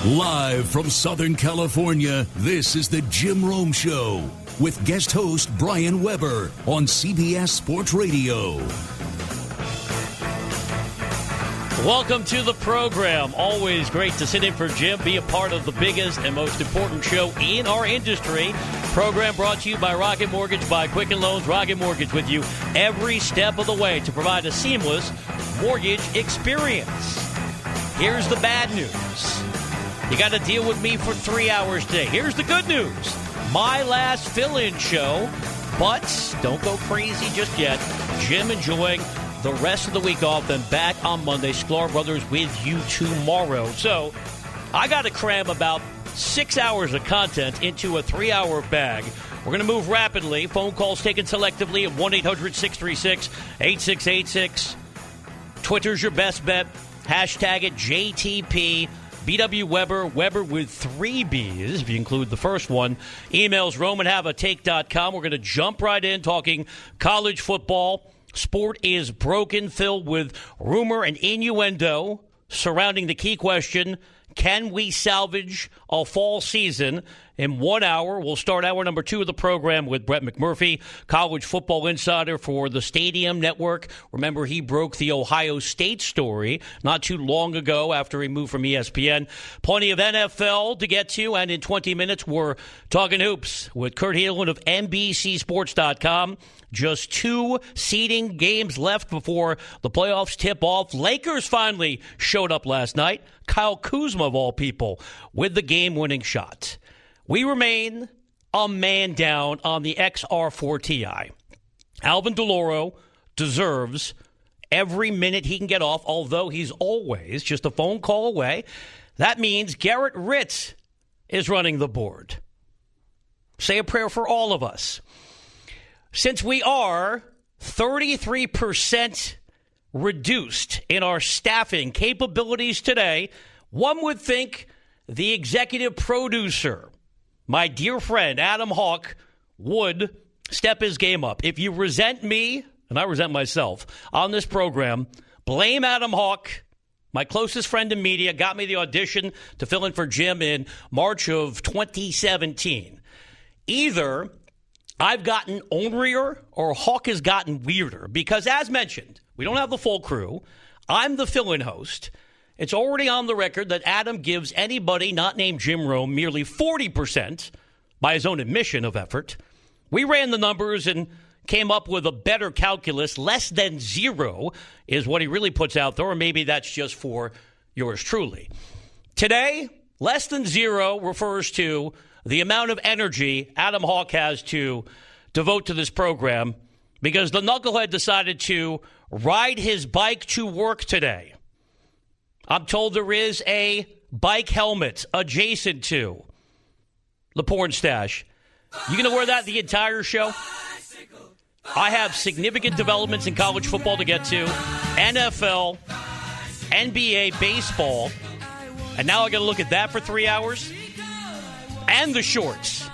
Live from Southern California, this is the Jim Rome Show with guest host Brian Weber on CBS Sports Radio. Welcome to the program. Always great to sit in for Jim, be a part of the biggest and most important show in our industry. Program brought to you by Rocket Mortgage by Quicken Loans. Rocket Mortgage with you every step of the way to provide a seamless mortgage experience. Here's the bad news. You got to deal with me for 3 hours today. Here's the good news. My last fill-in show, but don't go crazy just yet. Jim enjoying the rest of the week off, then back on Monday. Sklar Brothers with you tomorrow. So I got to cram about 6 hours of content into a 3-hour bag. We're going to move rapidly. Phone calls taken selectively at 1-800-636-8686. Twitter's your best bet. Hashtag it JTP. BW Weber, Weber with 3 B's, if you include the first one. Emails RomanHaveAtake.com. We're going to jump right in talking college football. Sport is broken, filled with rumor and innuendo surrounding the key question, can we salvage a fall season? In 1 hour, we'll start hour number 2 of the program with Brett McMurphy, college football insider for the Stadium Network. Remember, he broke the Ohio State story not too long ago after he moved from ESPN. Plenty of NFL to get to, and in 20 minutes, we're talking hoops with Kurt Heelan of NBCSports.com. Just 2 seeding games left before the playoffs tip off. Lakers finally showed up last night. Kyle Kuzma, of all people, with the game-winning shot. We remain a man down on the XR4 Ti. Alvin DeLauro deserves every minute he can get off, although he's always just a phone call away. That means Garrett Ritz is running the board. Say a prayer for all of us. Since we are 33% reduced in our staffing capabilities today, one would think the executive producer, my dear friend Adam Hawk, would step his game up. If you resent me, and I resent myself, on this program, blame Adam Hawk. My closest friend in media got me the audition to fill in for Jim in March of 2017. Either I've gotten ornerier or Hawk has gotten weirder because, as mentioned, we don't have the full crew. I'm the fill-in host. It's already on the record that Adam gives anybody not named Jim Rome merely 40%, by his own admission, of effort. We ran the numbers and came up with a better calculus. Less than 0 is what he really puts out there, or maybe that's just for yours truly. Today, less than 0 refers to the amount of energy Adam Hawk has to devote to this program because the knucklehead decided to ride his bike to work today. I'm told there is a bike helmet adjacent to the porn stash. You going to wear that the entire show? I have significant developments in college football to get to. NFL, NBA, baseball. And now I got to look at that for 3 hours. And the shorts.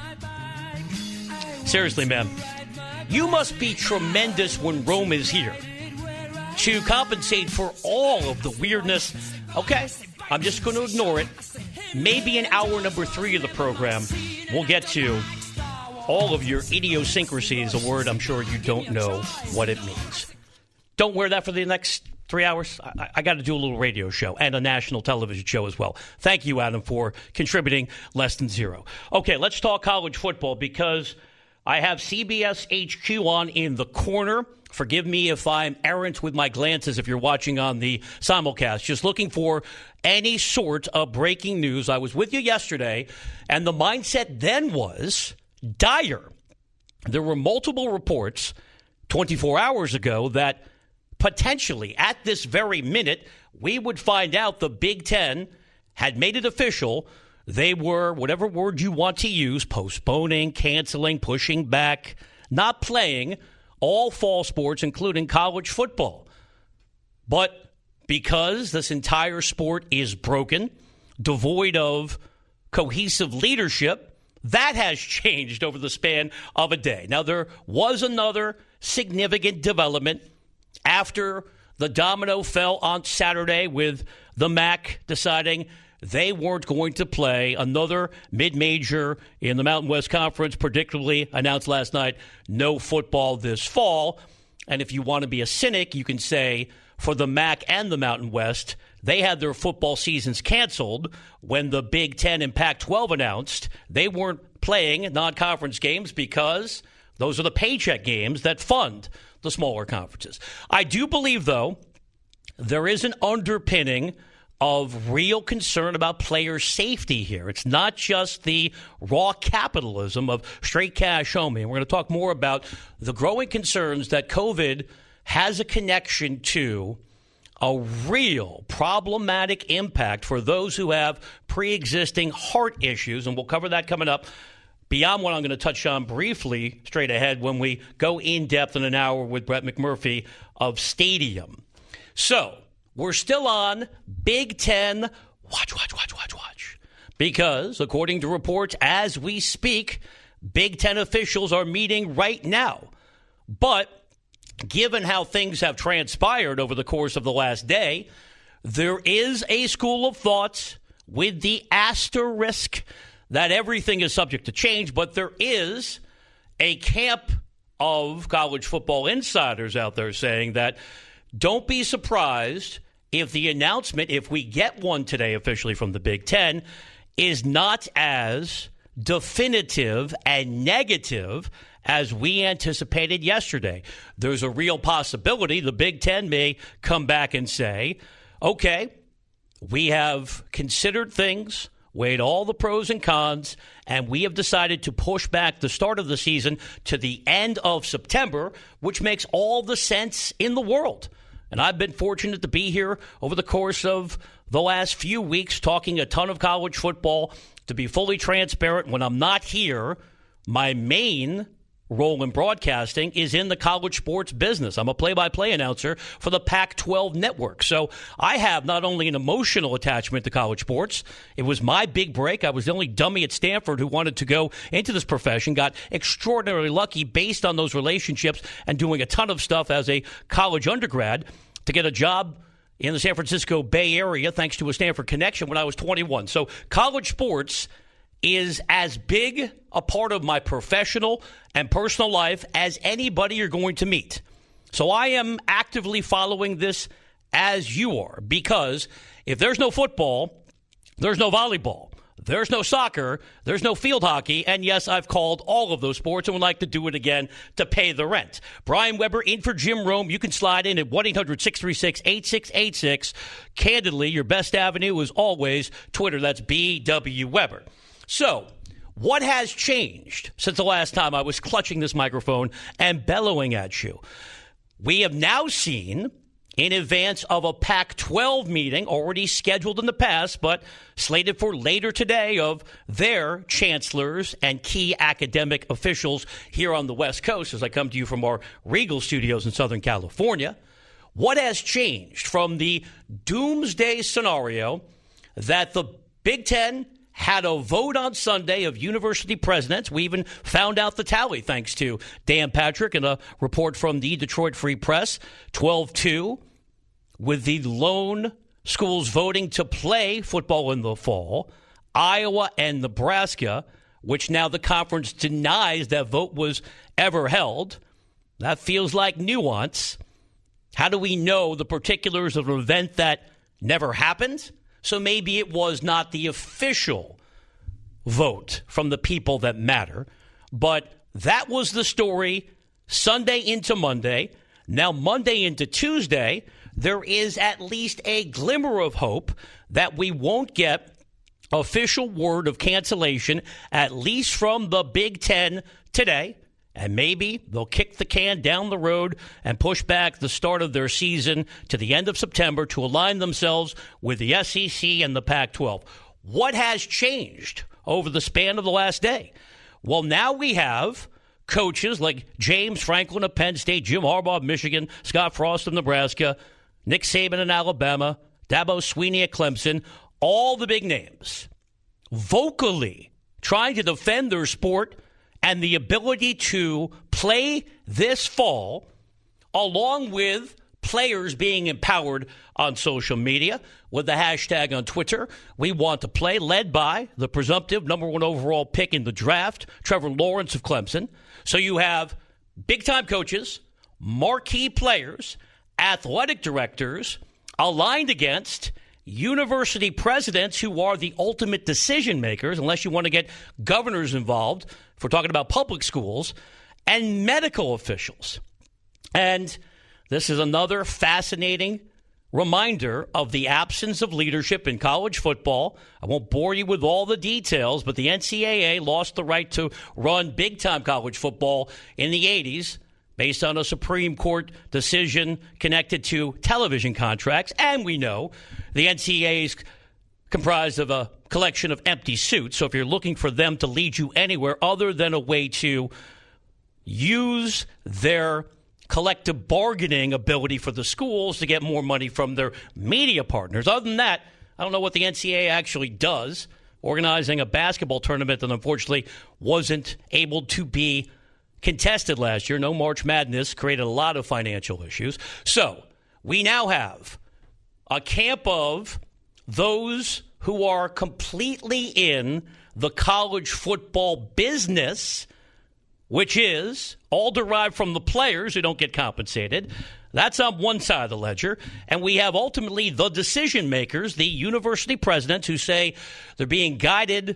Seriously, man. You must be tremendous when Rome is here to compensate for all of the weirdness. Okay, I'm just going to ignore it. Maybe in hour number 3 of the program, we'll get to all of your idiosyncrasies, a word I'm sure you don't know what it means. Don't wear that for the next 3 hours. I got to do a little radio show and a national television show as well. Thank you, Adam, for contributing less than 0. Okay, let's talk college football because I have CBS HQ on in the corner. Forgive me if I'm errant with my glances if you're watching on the simulcast. Just looking for any sort of breaking news. I was with you yesterday, and the mindset then was dire. There were multiple reports 24 hours ago that potentially at this very minute, we would find out the Big Ten had made it official. They were, whatever word you want to use, postponing, canceling, pushing back, not playing all fall sports, including college football. But because this entire sport is broken, devoid of cohesive leadership, that has changed over the span of a day. Now, there was another significant development after the domino fell on Saturday with the MAC deciding they weren't going to play another mid-major in the Mountain West Conference, predictably announced last night, no football this fall. And if you want to be a cynic, you can say for the MAC and the Mountain West, they had their football seasons canceled when the Big Ten and Pac-12 announced they weren't playing non-conference games because those are the paycheck games that fund the smaller conferences. I do believe, though, there is an underpinning of real concern about player safety here. It's not just the raw capitalism of straight cash only. And we're going to talk more about the growing concerns that COVID has a connection to a real problematic impact for those who have pre-existing heart issues. And we'll cover that coming up beyond what I'm going to touch on briefly straight ahead when we go in depth in an hour with Brett McMurphy of Stadium. So we're still on Big Ten watch. Because according to reports as we speak, Big Ten officials are meeting right now. But given how things have transpired over the course of the last day, there is a school of thought with the asterisk that everything is subject to change, but there is a camp of college football insiders out there saying that don't be surprised if the announcement, if we get one today officially from the Big Ten, is not as definitive and negative as we anticipated yesterday. There's a real possibility the Big Ten may come back and say, okay, we have considered things, weighed all the pros and cons, and we have decided to push back the start of the season to the end of September, which makes all the sense in the world. And I've been fortunate to be here over the course of the last few weeks talking a ton of college football. To be fully transparent, when I'm not here, my main role in broadcasting is in the college sports business. I'm a play-by-play announcer for the Pac-12 network. So I have not only an emotional attachment to college sports, it was my big break. I was the only dummy at Stanford who wanted to go into this profession, got extraordinarily lucky based on those relationships and doing a ton of stuff as a college undergrad to get a job in the San Francisco Bay Area thanks to a Stanford connection when I was 21. So college sports is as big a part of my professional and personal life as anybody you're going to meet. So I am actively following this as you are, because if there's no football, there's no volleyball, there's no soccer, there's no field hockey, and yes, I've called all of those sports and would like to do it again to pay the rent. Brian Weber in for Jim Rome. You can slide in at 1-800-636-8686. Candidly, your best avenue is always Twitter. That's BW Weber. So, what has changed since the last time I was clutching this microphone and bellowing at you? We have now seen, in advance of a Pac-12 meeting already scheduled in the past, but slated for later today, of their chancellors and key academic officials here on the West Coast, as I come to you from our Regal studios in Southern California, what has changed from the doomsday scenario that the Big Ten had a vote on Sunday of university presidents? We even found out the tally thanks to Dan Patrick and a report from the Detroit Free Press. 12-2, with the lone schools voting to play football in the fall. Iowa and Nebraska, which now the conference denies that vote was ever held. That feels like nuance. How do we know the particulars of an event that never happened? So maybe it was not the official vote from the people that matter. But that was the story Sunday into Monday. Now Monday into Tuesday, there is at least a glimmer of hope that we won't get official word of cancellation, at least from the Big Ten today. And maybe they'll kick the can down the road and push back the start of their season to the end of September to align themselves with the SEC and the Pac-12. What has changed over the span of the last day? Well, now we have coaches like James Franklin of Penn State, Jim Harbaugh of Michigan, Scott Frost of Nebraska, Nick Saban in Alabama, Dabo Swinney at Clemson, all the big names vocally trying to defend their sport and the ability to play this fall, along with players being empowered on social media with the hashtag on Twitter, We Want to Play, led by the presumptive number one overall pick in the draft, Trevor Lawrence of Clemson. So you have big-time coaches, marquee players, athletic directors aligned against university presidents who are the ultimate decision makers, unless you want to get governors involved, if we're talking about public schools, and medical officials. And this is another fascinating reminder of the absence of leadership in college football. I won't bore you with all the details, but the NCAA lost the right to run big-time college football in the 80s based on a Supreme Court decision connected to television contracts. And we know the NCAA is comprised of a collection of empty suits. So if you're looking for them to lead you anywhere other than a way to use their collective bargaining ability for the schools to get more money from their media partners. Other than that, I don't know what the NCAA actually does, organizing a basketball tournament that unfortunately wasn't able to be contested last year. No March Madness, created a lot of financial issues. So we now have a camp of those who are completely in the college football business, which is all derived from the players who don't get compensated. That's on one side of the ledger. And we have ultimately the decision makers, the university presidents, who say they're being guided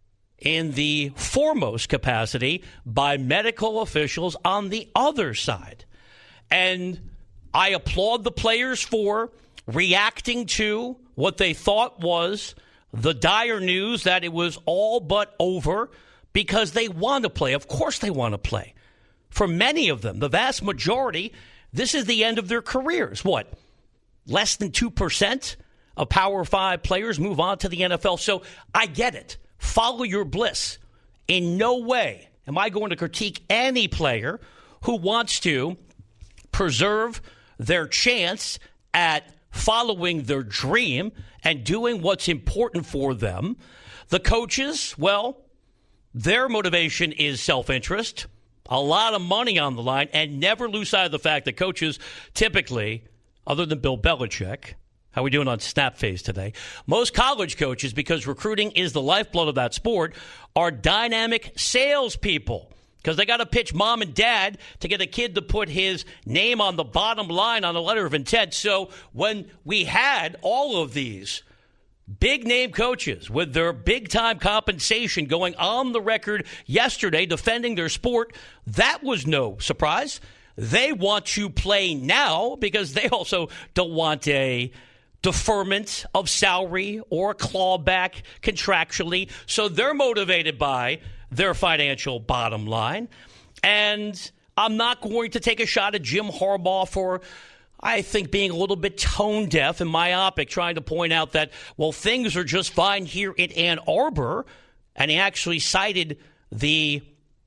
in the foremost capacity by medical officials on the other side. And I applaud the players for reacting to what they thought was the dire news that it was all but over, because they want to play. Of course they want to play. For many of them, the vast majority, this is the end of their careers. What? Less than 2% of Power 5 players move on to the NFL. So I get it. Follow your bliss. In no way am I going to critique any player who wants to preserve their chance at following their dream and doing what's important for them. The coaches, well, their motivation is self-interest, a lot of money on the line, and never lose sight of the fact that coaches typically, other than Bill Belichick, how are we doing on snap phase today? Most college coaches, because recruiting is the lifeblood of that sport, are dynamic salespeople because they got to pitch mom and dad to get a kid to put his name on the bottom line on a letter of intent. So when we had all of these big-name coaches with their big-time compensation going on the record yesterday defending their sport, that was no surprise. They want to play now because they also don't want a deferment of salary or a clawback contractually. So they're motivated by their financial bottom line. And I'm not going to take a shot at Jim Harbaugh for, I think, being a little bit tone deaf and myopic, trying to point out that, well, things are just fine here in Ann Arbor. And he actually cited the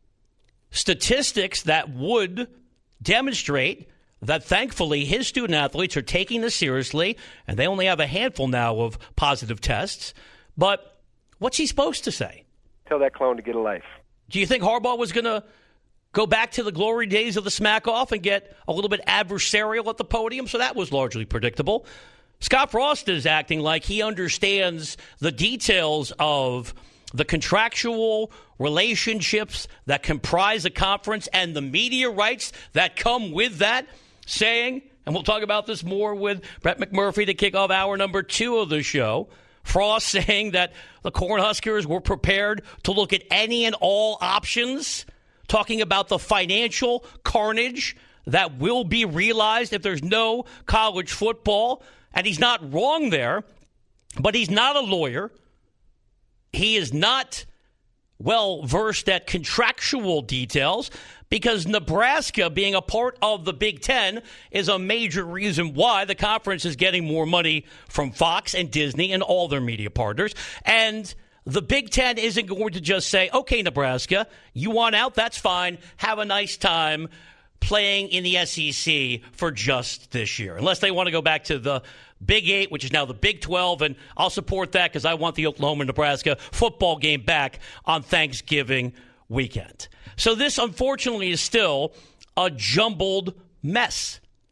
statistics that would demonstrate that, thankfully, his student athletes are taking this seriously, and they only have a handful now of positive tests. But what's he supposed to say? Tell that clone to get a life. Do you think Harbaugh was going to go back to the glory days of the smack-off and get a little bit adversarial at the podium? So that was largely predictable. Scott Frost is acting like he understands the details of the contractual relationships that comprise a conference and the media rights that come with that, saying, and we'll talk about this more with Brett McMurphy to kick off hour number 2 of the show, Frost saying that the Cornhuskers were prepared to look at any and all options, talking about the financial carnage that will be realized if there's no college football. And he's not wrong there, but he's not a lawyer. He is not well versed at contractual details, because Nebraska, being a part of the Big Ten, is a major reason why the conference is getting more money from Fox and Disney and all their media partners. And the Big Ten isn't going to just say, okay, Nebraska, you want out? That's fine. Have a nice time playing in the SEC for just this year, unless they want to go back to the Big 8, which is now the Big 12, and I'll support that because I want the Oklahoma-Nebraska football game back on Thanksgiving weekend. So this, unfortunately, is still a jumbled mess.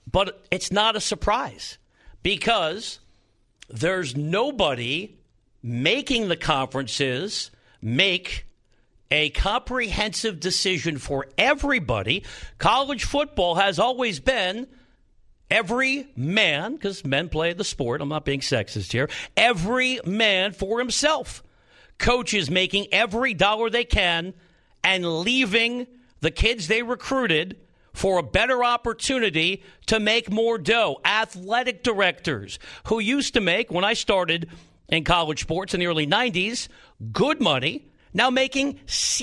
But it's not a surprise because there's nobody making the conferences make a comprehensive decision for everybody. College football has always been every man, because men play the sport, I'm not being sexist here, every man for himself. Coaches making every dollar they can and leaving the kids they recruited for a better opportunity to make more dough. Athletic directors who used to make, when I started in college sports in the early 90s, good money, now making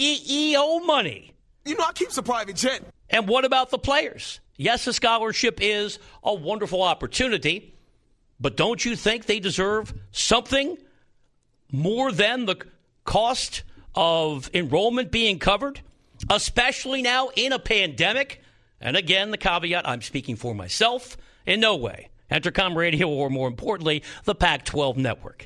CEO money. You know, I keep a private jet. And what about the players? Yes, a scholarship is a wonderful opportunity, but don't you think they deserve something more than the cost of enrollment being covered, especially now in a pandemic? And again, the caveat, I'm speaking for myself, in no way. Entercom Radio, or more importantly, the Pac-12 network.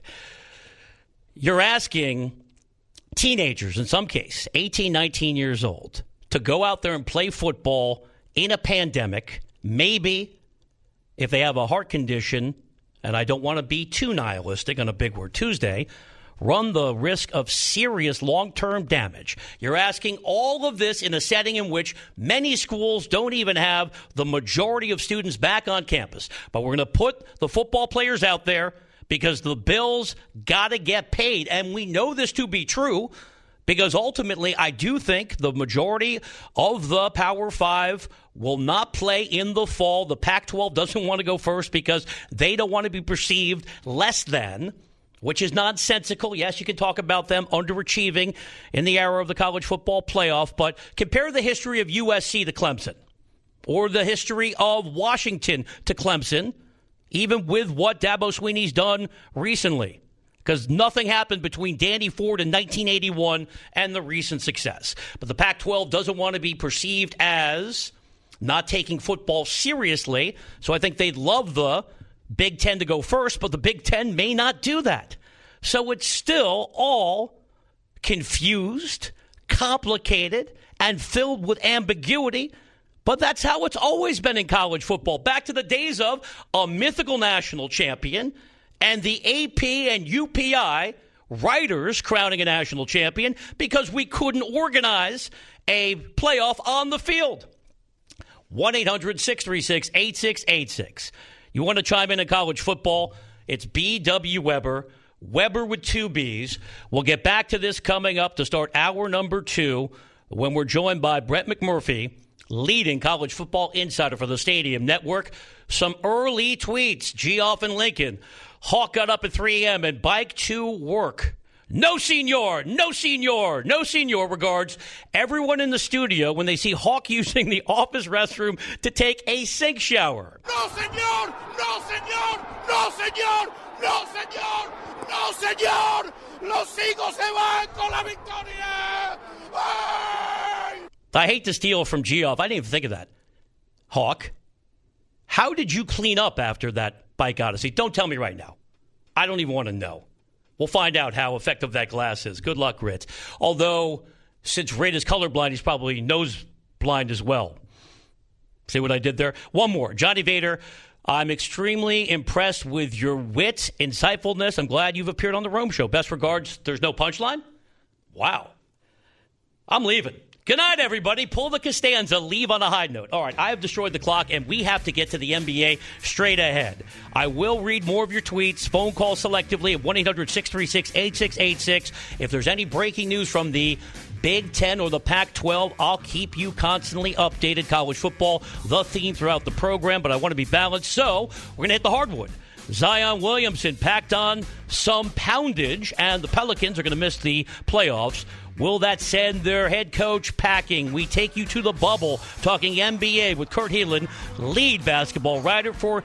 You're asking teenagers, in some case, 18, 19 years old, to go out there and play football in a pandemic, maybe if they have a heart condition, and I don't want to be too nihilistic on a Big Word Tuesday, run the risk of serious long-term damage. You're asking all of this in a setting in which many schools don't even have the majority of students back on campus. But we're going to put the football players out there because the bills got to get paid. And we know this to be true because ultimately I do think the majority of the Power Five will not play in the fall. The Pac-12 doesn't want to go first because they don't want to be perceived less than, which is nonsensical. Yes, you can talk about them underachieving in the era of the college football playoff, but compare the history of USC to Clemson or the history of Washington to Clemson, even with what Dabo Swinney's done recently, because nothing happened between Danny Ford in 1981 and the recent success. But the Pac-12 doesn't want to be perceived as not taking football seriously, so I think they'd love the Big Ten to go first, but the Big Ten may not do that. So it's still all confused, complicated, and filled with ambiguity. But that's how it's always been in college football. Back to the days of a mythical national champion and the AP and UPI writers crowning a national champion because we couldn't organize a playoff on the field. 1-800-636-8686. You want to chime in college football? It's B.W. Weber. Weber with two B's. We'll get back to this coming up to start hour number 2 when we're joined by Brett McMurphy, leading college football insider for the Stadium Network. Some early tweets. Geoff and Lincoln. Hawk got up at 3 a.m. and bike to work. No, senor. No, senor. No, senor. Regards, everyone in the studio when they see Hawk using the office restroom to take a sink shower. No, senor. No, senor. No, senor. No, senor. No, senor. Los Eagles se van con la victoria. Ay! I hate to steal from Geoff. I didn't even think of that. Hawk, how did you clean up after that bike odyssey? Don't tell me right now. I don't even want to know. We'll find out how effective that glass is. Good luck, Ritz. Although, since Rit is colorblind, he's probably nose blind as well. See what I did there? One more. Johnny Vader, I'm extremely impressed with your wit, insightfulness. I'm glad you've appeared on the Rome Show. Best regards. There's no punchline? Wow. I'm leaving. Good night, everybody. Pull the Costanza. Leave on a high note. All right, I have destroyed the clock, and we have to get to the NBA straight ahead. I will read more of your tweets, phone calls selectively at 1-800-636-8686. If there's any breaking news from the Big Ten or the Pac-12, I'll keep you constantly updated. College football, the theme throughout the program, but I want to be balanced, so we're going to hit the hardwood. Zion Williamson packed on some poundage, and the Pelicans are going to miss the playoffs. Will that send their head coach packing? We take you to the bubble, talking NBA with Kurt Heelan, lead basketball writer for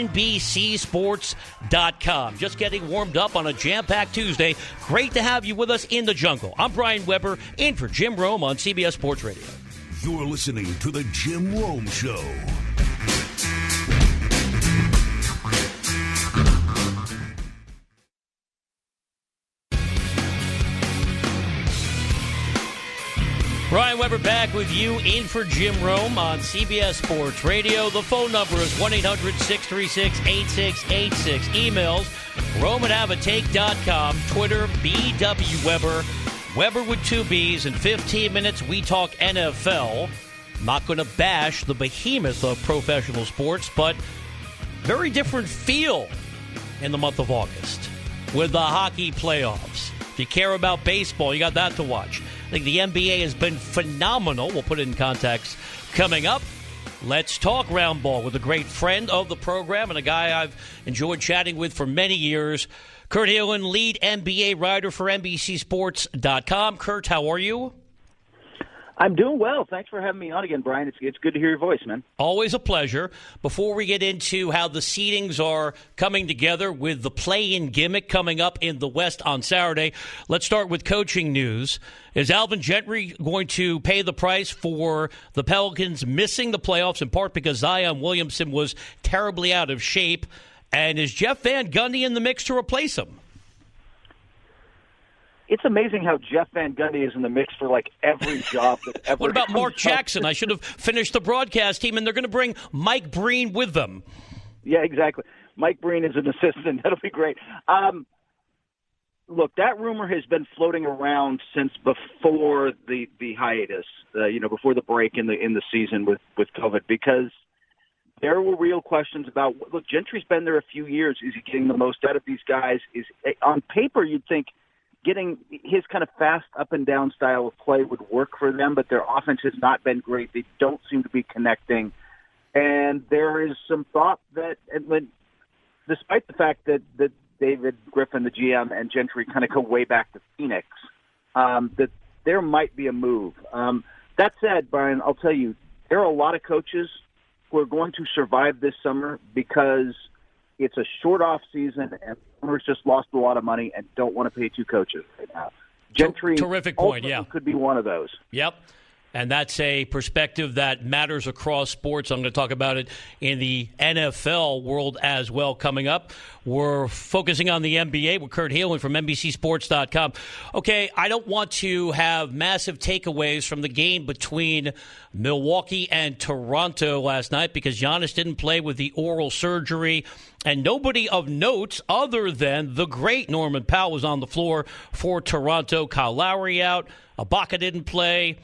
NBCSports.com. Just getting warmed up on a jam-packed Tuesday. Great to have you with us in the jungle. I'm Brian Weber, in for Jim Rome on CBS Sports Radio. You're listening to The Jim Rome Show. Brian Weber back with you in for Jim Rome on CBS Sports Radio. The phone number is 1-800-636-8686. Emails, Rome@haveatake.com. Twitter, BW Weber. Weber with 2 B's. In 15 minutes, we talk NFL. Not going to bash the behemoth of professional sports, but very different feel in the month of August with the hockey playoffs. If you care about baseball, you got that to watch. I think the NBA has been phenomenal. We'll put it in context coming up. Let's talk round ball with a great friend of the program and a guy I've enjoyed chatting with for many years, Kurt Helin, lead NBA writer for NBCSports.com. Kurt, how are you? I'm doing well. Thanks for having me on again, Brian. It's good to hear your voice, man. Always a pleasure. Before we get into how the seedings are coming together with the play-in gimmick coming up in the West on Saturday, let's start with coaching news. Is Alvin Gentry going to pay the price for the Pelicans missing the playoffs, in part because Zion Williamson was terribly out of shape? And is Jeff Van Gundy in the mix to replace him? It's amazing how Jeff Van Gundy is in the mix for, like, every job that ever. What about Mark Jackson? I should have finished the broadcast team, and they're going to bring Mike Breen with them. Yeah, exactly. Mike Breen is an assistant. That'll be great. Look, that rumor has been floating around since before the hiatus, before the break in the season with COVID, because there were real questions about, look, Gentry's been there a few years. Is he getting the most out of these guys? On paper, you'd think getting his kind of fast up-and-down style of play would work for them, but their offense has not been great. They don't seem to be connecting. And there is some thought that, despite the fact that David Griffin, the GM, and Gentry kind of go way back to Phoenix, that there might be a move. That said, Brian, I'll tell you, there are a lot of coaches who are going to survive this summer because it's a short off season and owners just lost a lot of money and don't want to pay 2 coaches right now. Gentry, terrific point, yeah, could be one of those. Yep. And that's a perspective that matters across sports. I'm going to talk about it in the NFL world as well coming up. We're focusing on the NBA with Kurt Helin from NBCSports.com. Okay, I don't want to have massive takeaways from the game between Milwaukee and Toronto last night because Giannis didn't play with the oral surgery, and nobody of note other than the great Norman Powell was on the floor for Toronto. Kyle Lowry out. Ibaka didn't play.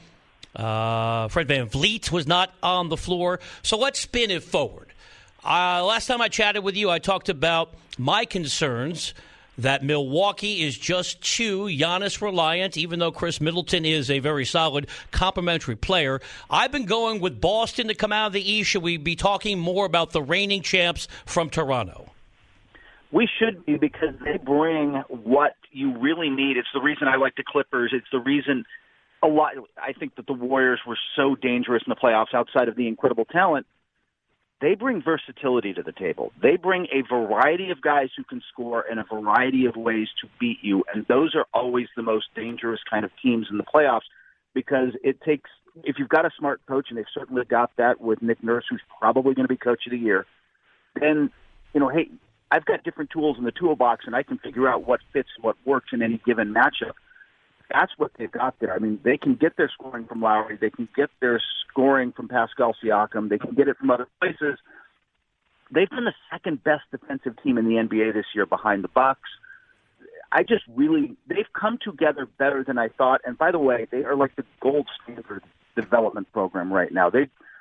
Fred VanVleet was not on the floor. So let's spin it forward. Last time I chatted with you, I talked about my concerns that Milwaukee is just too Giannis reliant, even though Chris Middleton is a very solid complementary player. I've been going with Boston to come out of the East. Should we be talking more about the reigning champs from Toronto? We should be, because they bring what you really need. It's the reason I like the Clippers. It's the reason I think that the Warriors were so dangerous in the playoffs outside of the incredible talent. They bring versatility to the table. They bring a variety of guys who can score in a variety of ways to beat you, and those are always the most dangerous kind of teams in the playoffs because it takes, if you've got a smart coach, and they've certainly got that with Nick Nurse, who's probably going to be coach of the year, then, hey, I've got different tools in the toolbox, and I can figure out what fits, what works in any given matchup. That's what they've got there. I mean, they can get their scoring from Lowry. They can get their scoring from Pascal Siakam. They can get it from other places. They've been the second best defensive team in the NBA this year behind the Bucks. They've come together better than I thought. And by the way, they are like the gold standard development program right now.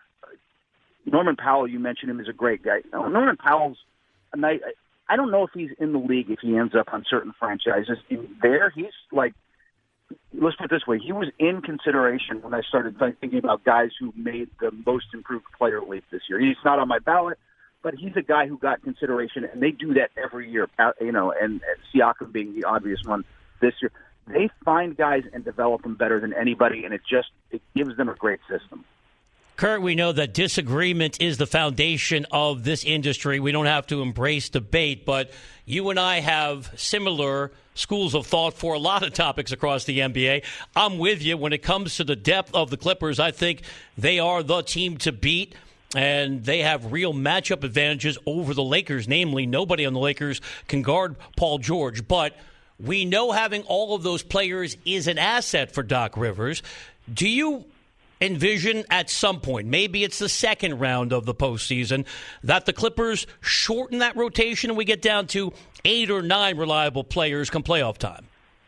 Norman Powell, you mentioned him, is a great guy. Norman Powell's a nice. I don't know if he's in the league if he ends up on certain franchises. He's like, let's put it this way. He was in consideration when I started thinking about guys who made the most improved player league this year. He's not on my ballot, but he's a guy who got consideration, and they do that every year, and Siakam being the obvious one this year. They find guys and develop them better than anybody, and it gives them a great system. Kurt, we know that disagreement is the foundation of this industry. We don't have to embrace debate, but you and I have similar schools of thought for a lot of topics across the NBA. I'm with you. When it comes to the depth of the Clippers, I think they are the team to beat, and they have real matchup advantages over the Lakers. Namely, nobody on the Lakers can guard Paul George, but we know having all of those players is an asset for Doc Rivers. Do you envision at some point, maybe it's the second round of the postseason, that the Clippers shorten that rotation and we get down to 8 or 9 reliable players come playoff time?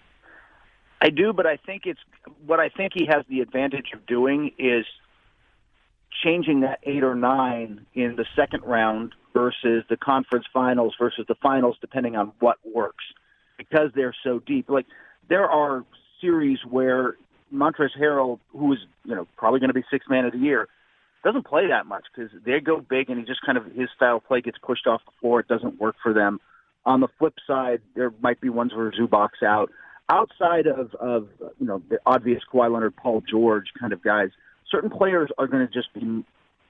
I do, but I think what I think he has the advantage of doing is changing that 8 or 9 in the second round versus the conference finals versus the finals, depending on what works, because they're so deep. Like, there are series where Montrezl Harrell, who is probably going to be sixth man of the year, doesn't play that much because they go big and he just kind of, his style of play gets pushed off the floor. It doesn't work for them. On the flip side, there might be ones where Zubac's out. Outside of the obvious Kawhi Leonard, Paul George kind of guys, certain players are going to just be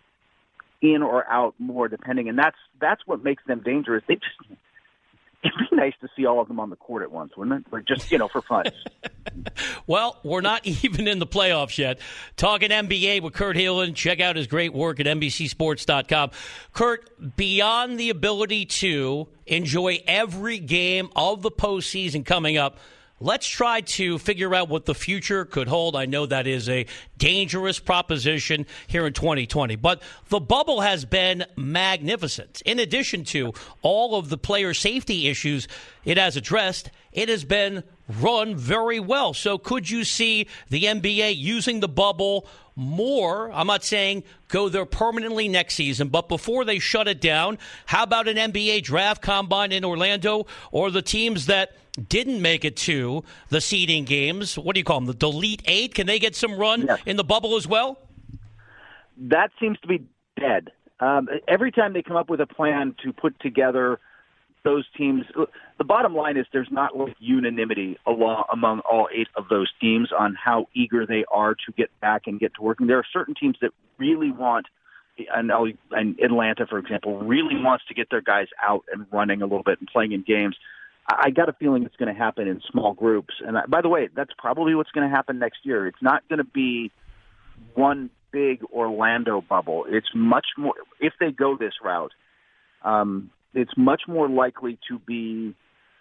in or out more depending, and that's what makes them dangerous. It'd be nice to see all of them on the court at once, wouldn't it? Like, just, for fun. Well, we're not even in the playoffs yet. Talking NBA with Kurt Helin. Check out his great work at NBCSports.com. Kurt, beyond the ability to enjoy every game of the postseason coming up, let's try to figure out what the future could hold. I know that is a dangerous proposition here in 2020, but the bubble has been magnificent. In addition to all of the player safety issues it has addressed, it has been run very well. So could you see the NBA using the bubble more? I'm not saying go there permanently next season, but before they shut it down, how about an NBA draft combine in Orlando, or the teams that didn't make it to the seeding games? What do you call them? The Delete 8? Can they get some run in the bubble as well? That seems to be dead. Every time they come up with a plan to put together those teams, the bottom line is there's not unanimity among all 8 of those teams on how eager they are to get back and get to working. There are certain teams that really want, and Atlanta, for example, really wants to get their guys out and running a little bit and playing in games. I got a feeling it's going to happen in small groups. And by the way, that's probably what's going to happen next year. It's not going to be one big Orlando bubble. It's much more, if they go this route, it's much more likely to be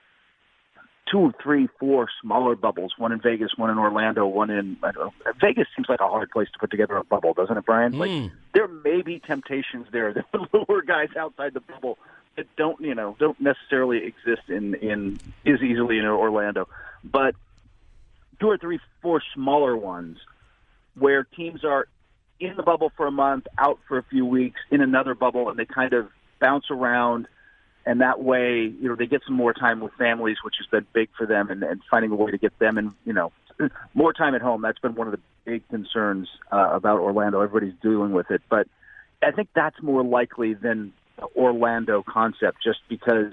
2, 3, 4 smaller bubbles, one in Vegas, one in Orlando, one in, Vegas seems like a hard place to put together a bubble, doesn't it, Brian? Like, there may be temptations there that would lure guys outside the bubble that don't necessarily exist as easily in Orlando. But 2 or 3, 4 smaller ones where teams are in the bubble for a month, out for a few weeks, in another bubble, and they kind of bounce around. And that way, they get some more time with families, which has been big for them, and finding a way to get them and, more time at home. That's been one of the big concerns about Orlando. Everybody's dealing with it. But I think that's more likely than the Orlando concept, just because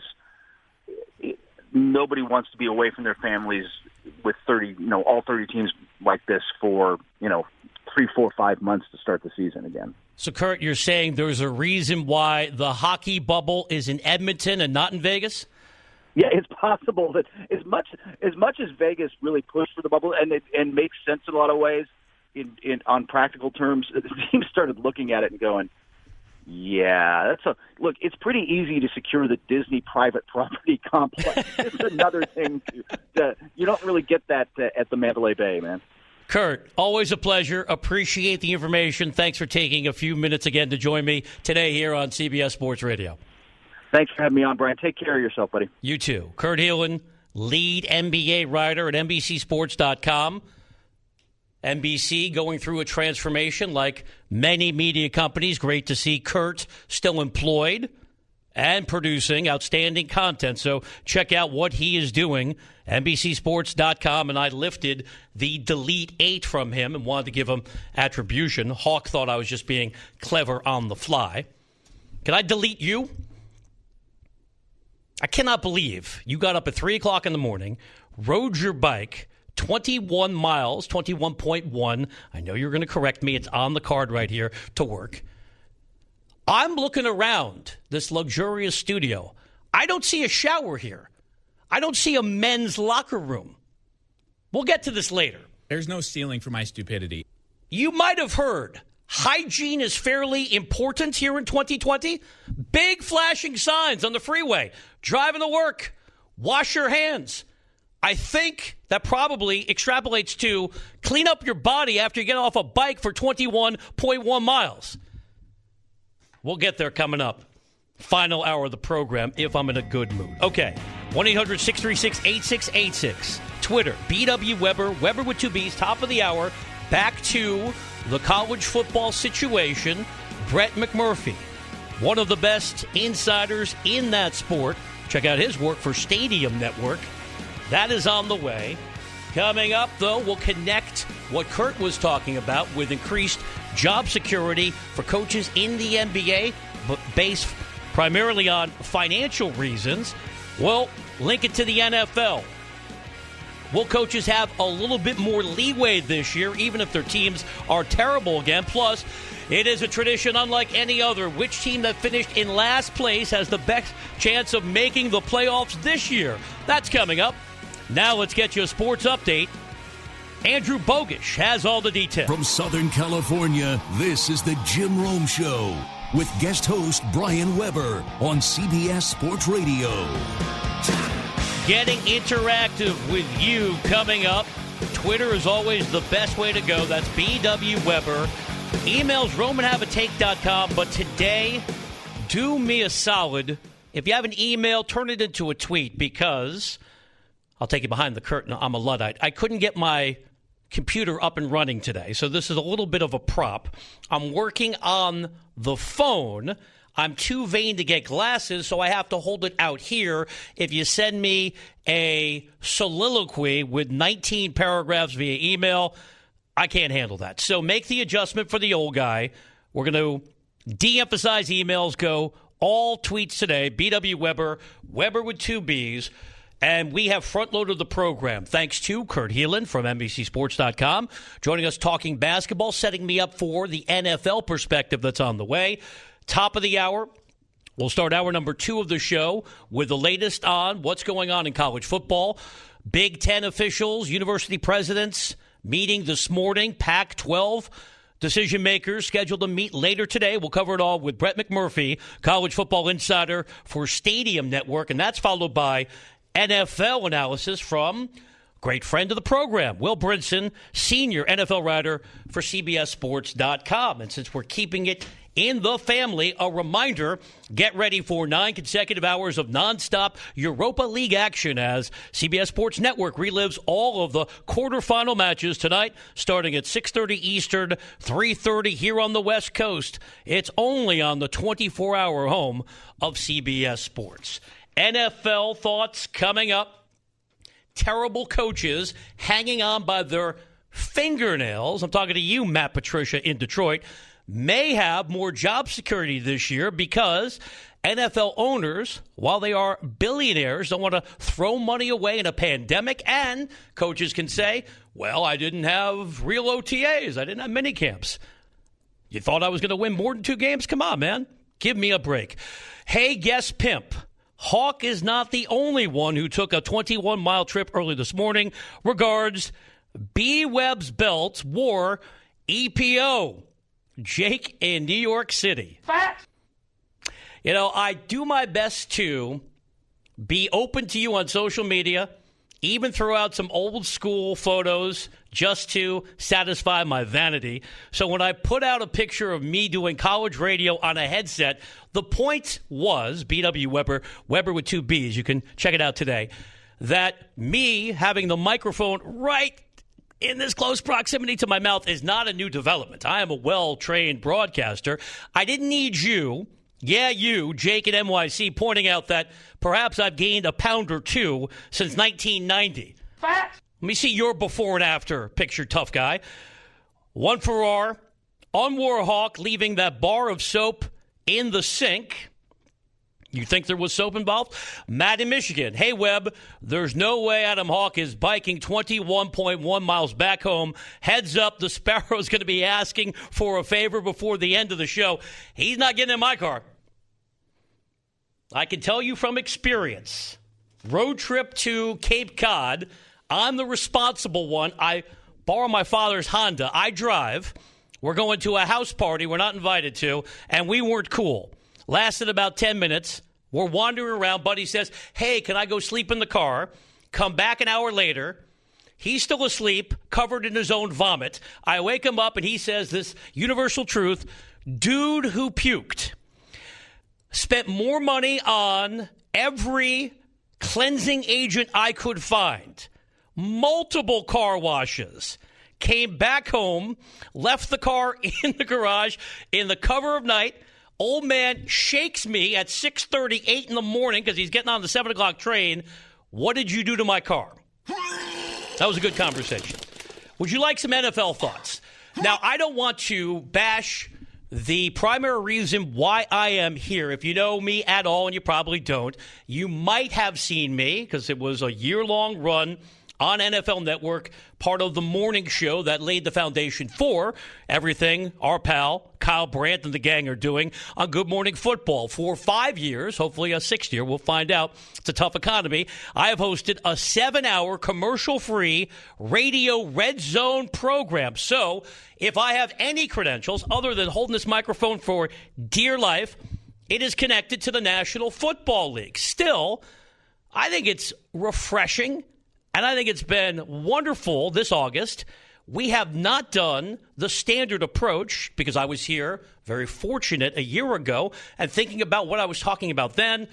nobody wants to be away from their families with all 30 teams like this for, 3, 4, 5 months to start the season again. So, Kurt, you're saying there's a reason why the hockey bubble is in Edmonton and not in Vegas? Yeah, it's possible that as much as Vegas really pushed for the bubble and makes sense in a lot of ways, on practical terms, the team started looking at it and going, yeah, look, it's pretty easy to secure the Disney private property complex. It's another thing you don't really get that at the Mandalay Bay, man. Kurt, always a pleasure. Appreciate the information. Thanks for taking a few minutes again to join me today here on CBS Sports Radio. Thanks for having me on, Brian. Take care of yourself, buddy. You too. Kurt Helin, lead NBA writer at NBCSports.com. NBC going through a transformation like many media companies. Great to see Kurt still employed and producing outstanding content. So check out what he is doing, NBCSports.com. And I lifted the Delete 8 from him and wanted to give him attribution. Hawk thought I was just being clever on the fly. Can I delete you? I cannot believe you got up at 3 o'clock in the morning, rode your bike 21 miles, 21.1. I know you're going to correct me. It's on the card right here to work. I'm looking around this luxurious studio. I don't see a shower here. I don't see a men's locker room. We'll get to this later. There's no ceiling for my stupidity. You might have heard hygiene is fairly important here in 2020. Big flashing signs on the freeway. Driving to work. Wash your hands. I think that probably extrapolates to clean up your body after you get off a bike for 21.1 miles. We'll get there coming up. Final hour of the program, if I'm in a good mood. Okay, 1-800-636-8686. Twitter, BW Weber, Weber with 2 B's, top of the hour. Back to the college football situation. Brett McMurphy, one of the best insiders in that sport. Check out his work for Stadium Network. That is on the way. Coming up, though, we'll connect what Kurt was talking about with increased job security for coaches in the NBA, but based primarily on financial reasons. We'll link it to the NFL. Will coaches have a little bit more leeway this year, even if their teams are terrible again? Plus, it is a tradition unlike any other. Which team that finished in last place has the best chance of making the playoffs this year? That's coming up. Now let's get you a sports update. Andrew Bogish has all the details. From Southern California, this is the Jim Rome Show with guest host Brian Weber on CBS Sports Radio. Getting interactive with you coming up. Twitter is always the best way to go. That's BW Weber. Emails RomanHaveATake.com. But today, do me a solid. If you have an email, turn it into a tweet, because I'll take you behind the curtain. I'm a Luddite. I couldn't get my computer up and running today, so this is a little bit of a prop. I'm working on the phone. I'm too vain to get glasses, so I have to hold it out here. If you send me a soliloquy with 19 paragraphs via email, I can't handle that. So make the adjustment for the old guy. We're going to de-emphasize emails, go all tweets today. BW Weber, Weber with 2 B's. And we have front-loaded the program thanks to Kurt Heelan from NBCSports.com, joining us talking basketball, setting me up for the NFL perspective that's on the way. Top of the hour, we'll start hour number 2 of the show with the latest on what's going on in college football. Big Ten officials, university presidents meeting this morning. Pac-12 decision makers scheduled to meet later today. We'll cover it all with Brett McMurphy, college football insider for Stadium Network. And that's followed by NFL analysis from great friend of the program, Will Brinson, senior NFL writer for CBSSports.com. And since we're keeping it in the family, a reminder, get ready for 9 consecutive hours of nonstop Europa League action as CBS Sports Network relives all of the quarterfinal matches tonight, starting at 6:30 Eastern, 3:30 here on the West Coast. It's only on the 24-hour home of CBS Sports. NFL thoughts coming up. Terrible coaches hanging on by their fingernails. I'm talking to you, Matt Patricia in Detroit. May have more job security this year because NFL owners, while they are billionaires, don't want to throw money away in a pandemic. And coaches can say, well, I didn't have real OTAs. I didn't have mini camps. You thought I was going to win more than 2 games? Come on, man. Give me a break. Hey, guest pimp. Hawk is not the only one who took a 21-mile trip early this morning. Regards, B-Web's Belt wore EPO. Jake in New York City. Fact. You know, I do my best to be open to you on social media, even throw out some old school photos just to satisfy my vanity. So when I put out a picture of me doing college radio on a headset, the point was, BW Weber, Weber with 2 B's, you can check it out today, that me having the microphone right in this close proximity to my mouth is not a new development. I am a well-trained broadcaster. I didn't need you, Jake at NYC, pointing out that perhaps I've gained a pound or 2 since 1990. Fact. Let me see your before and after picture, tough guy. One Farrar on Warhawk, leaving that bar of soap in the sink. You think there was soap involved? Matt in Michigan. Hey, Webb, there's no way Adam Hawk is biking 21.1 miles back home. Heads up, the Sparrow's going to be asking for a favor before the end of the show. He's not getting in my car. I can tell you from experience. Road trip to Cape Cod. I'm the responsible one. I borrow my father's Honda. I drive. We're going to a house party we're not invited to, and we weren't cool. Lasted about 10 minutes. We're wandering around. Buddy says, hey, can I go sleep in the car? Come back an hour later. He's still asleep, covered in his own vomit. I wake him up, and he says this universal truth. Dude who puked spent more money on every cleansing agent I could find. Multiple car washes. Came back home, left the car in the garage in the cover of night. Old man shakes me at 6:30, 8 in the morning, because he's getting on the 7 o'clock train. What did you do to my car? That was a good conversation. Would you like some NFL thoughts? Now, I don't want to bash the primary reason why I am here. If you know me at all, and you probably don't, you might have seen me, because it was a year-long run on NFL Network, part of the morning show that laid the foundation for everything our pal Kyle Brandt and the gang are doing on Good Morning Football. For 5 years, hopefully a 6th year, we'll find out. It's a tough economy. I have hosted a 7-hour commercial-free radio red zone program. So if I have any credentials other than holding this microphone for dear life, it is connected to the National Football League. Still, I think it's refreshing. And I think it's been wonderful this August. We have not done the standard approach, because I was here, very fortunate, a year ago, and thinking about what I was talking about then.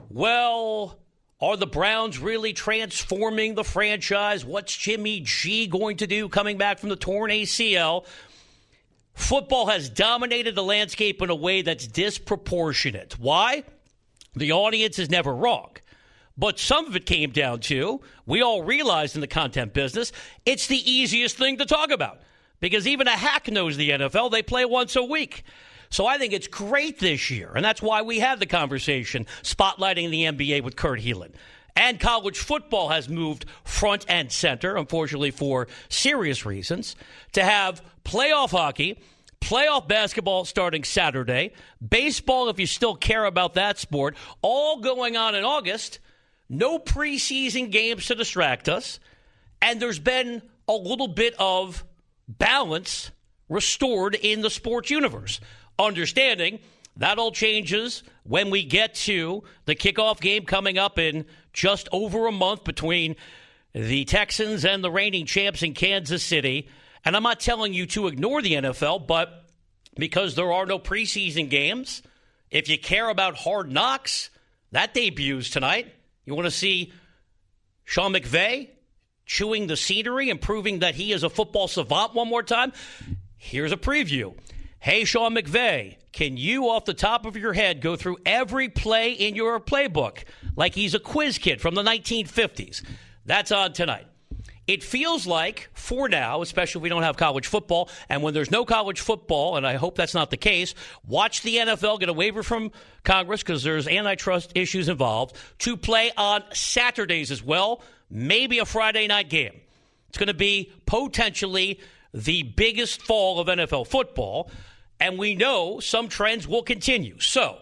Well, are the Browns really transforming the franchise? What's Jimmy G going to do coming back from the torn ACL? Football has dominated the landscape in a way that's disproportionate. Why? The audience is never wrong. But some of it came down to, we all realized in the content business, it's the easiest thing to talk about. Because even a hack knows the NFL. They play once a week. So I think it's great this year. And that's why we had the conversation spotlighting the NBA with Kurt Helin. And college football has moved front and center, unfortunately for serious reasons, to have playoff hockey, playoff basketball starting Saturday, baseball, if you still care about that sport, all going on in August. No preseason games to distract us, and there's been a little bit of balance restored in the sports universe. Understanding that all changes when we get to the kickoff game coming up in just over a month between the Texans and the reigning champs in Kansas City. And I'm not telling you to ignore the NFL, but because there are no preseason games, if you care about Hard Knocks, that debuts tonight. You want to see Sean McVay chewing the scenery and proving that he is a football savant one more time? Here's a preview. Hey, Sean McVay, can you off the top of your head go through every play in your playbook like he's a quiz kid from the 1950s? That's on tonight. It feels like, for now, especially if we don't have college football, and when there's no college football, and I hope that's not the case, watch the NFL get a waiver from Congress because there's antitrust issues involved, to play on Saturdays as well, maybe a Friday night game. It's going to be potentially the biggest fall of NFL football, and we know some trends will continue. So,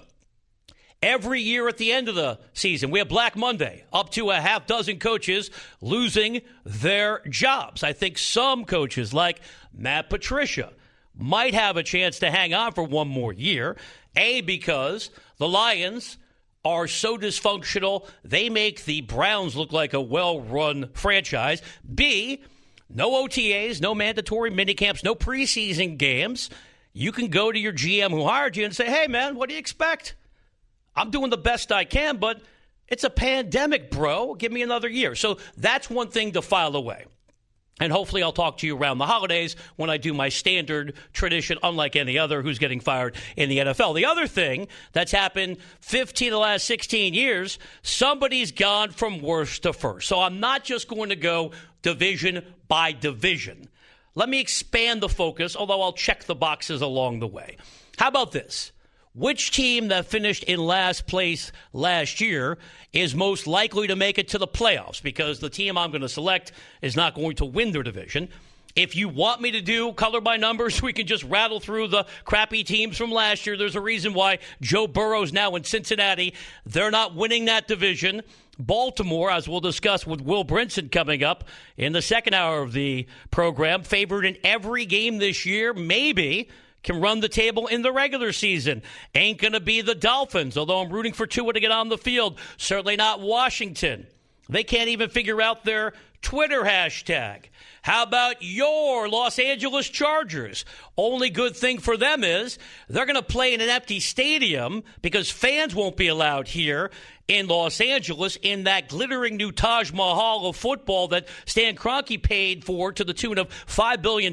every year at the end of the season, we have Black Monday, up to a half dozen coaches losing their jobs. I think some coaches, like Matt Patricia, might have a chance to hang on for one more year. A, because the Lions are so dysfunctional, they make the Browns look like a well-run franchise. B, no OTAs, no mandatory minicamps, no preseason games. You can go to your GM who hired you and say, hey, man, what do you expect? I'm doing the best I can, but it's a pandemic, bro. Give me another year. So that's one thing to file away. And hopefully I'll talk to you around the holidays when I do my standard tradition, unlike any other who's getting fired in the NFL. The other thing that's happened 15 of the last 16 years, somebody's gone from worst to first. So I'm not just going to go division by division. Let me expand the focus, although I'll check the boxes along the way. How about this? Which team that finished in last place last year is most likely to make it to the playoffs? Because the team I'm going to select is not going to win their division. If you want me to do color by numbers, we can just rattle through the crappy teams from last year. There's a reason why Joe Burrow's now in Cincinnati. They're not winning that division. Baltimore, as we'll discuss with Will Brinson coming up in the second hour of the program, favored in every game this year, maybe can run the table in the regular season. Ain't going to be the Dolphins, although I'm rooting for Tua to get on the field. Certainly not Washington. They can't even figure out their Twitter hashtag. How about your Los Angeles Chargers? Only good thing for them is they're going to play in an empty stadium because fans won't be allowed here in Los Angeles in that glittering new Taj Mahal of football that Stan Kroenke paid for to the tune of $5 billion.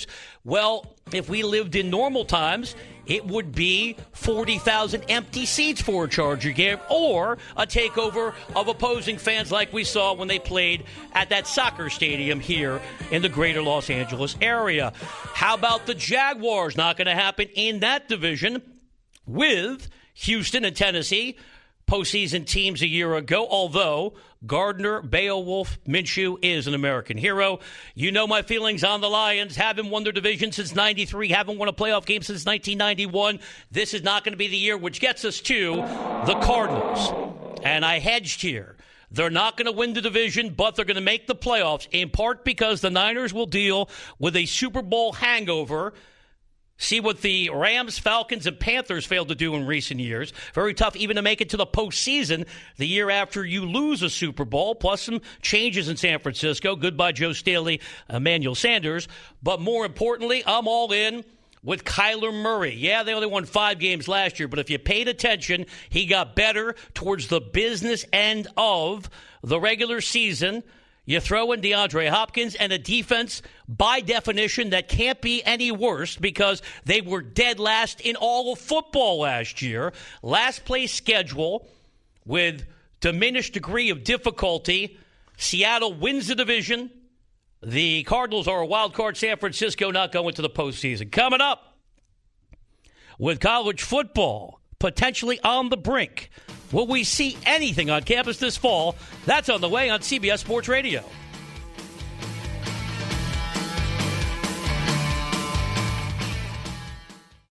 Well, if we lived in normal times, it would be 40,000 empty seats for a Charger game or a takeover of opposing fans like we saw when they played at that soccer stadium here in the greater Los Angeles area. How about the Jaguars? Not going to happen in that division with Houston and Tennessee, postseason teams a year ago, although Gardner, Beowulf, Minshew is an American hero. You know my feelings on the Lions. Haven't won their division since 93, haven't won a playoff game since 1991. This is not going to be the year, which gets us to the Cardinals. And I hedged here. They're not going to win the division, but they're going to make the playoffs, in part because the Niners will deal with a Super Bowl hangover. See what the Rams, Falcons, and Panthers failed to do in recent years. Very tough even to make it to the postseason the year after you lose a Super Bowl, plus some changes in San Francisco. Goodbye, Joe Staley, Emmanuel Sanders. But more importantly, I'm all in with Kyler Murray. Yeah, they only won 5 games last year, but if you paid attention, he got better towards the business end of the regular season. You throw in DeAndre Hopkins and a defense, by definition, that can't be any worse because they were dead last in all of football last year. Last place schedule with diminished degree of difficulty. Seattle wins the division. The Cardinals are a wild card. San Francisco not going to the postseason. Coming up, with college football potentially on the brink, will we see anything on campus this fall? That's on the way on CBS Sports Radio.